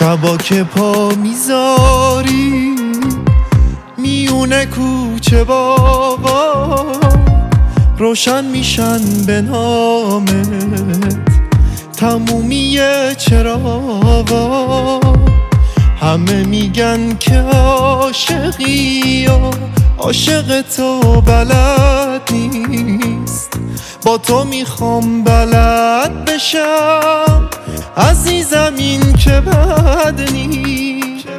شبا که پا میذاری میونه کوچه باغا روشن میشن به نامت تمومی چراغا. همه میگن که عاشقی و عاشق تو بلد نیست، با تو میخوام بلد بشم عزیزم این که بد نیست.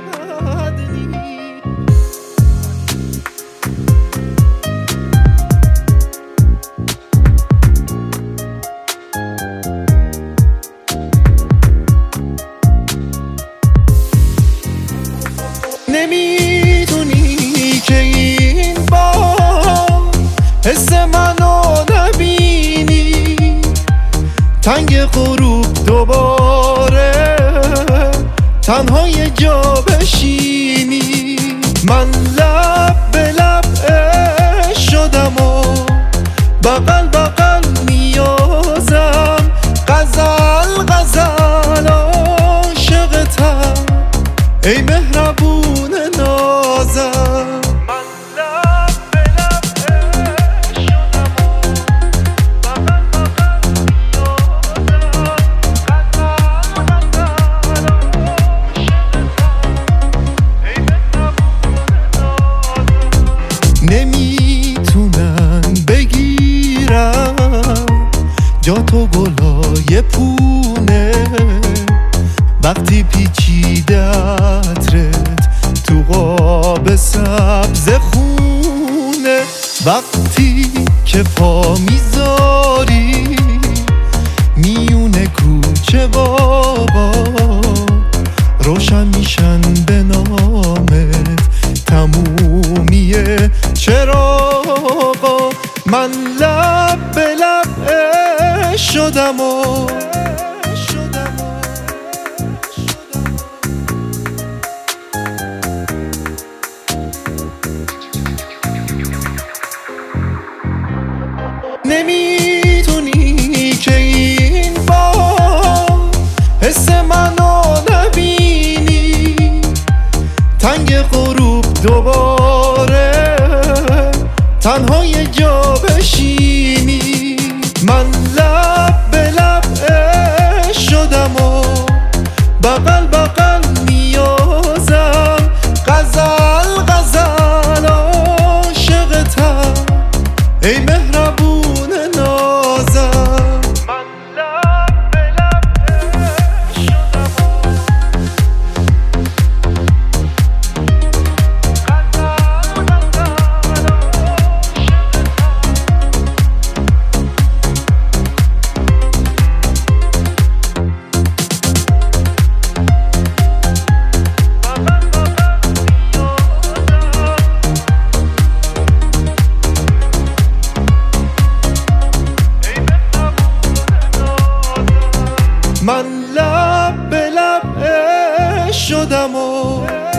نمیدونی که این بار حس منو نبینی، تنگ غروب دوباره تنها یه جا بشینی. من لب به لب عشق شدم و بغل بغل میازم، غزل غزل عاشقتم ای مهربون نازم. من لب به لب عشق شدم و بغل بغل میازم، غزل غزل عاشقتم ای مهربون نازم. نمیتونن بگیرم جا تو گلای پونه، وقتی پیچیده عطرت تو قاب سبز خونه. وقتی که پا میذاری میونه کوچه بابا روشن میشن به نامت تمومی چراغا. من لب به لب عشق شدم و نمیدونی که این بار حس منو نبینی، تنگ غروب دوباره تنها یه جا بشینی. من لب به لب عشق شدم و بغل بغل میازم، غزل غزل عاشقتم ای مهربون نازم. من لب به لب عشق شدم و غزل غزل من لب به لب عشق شدم و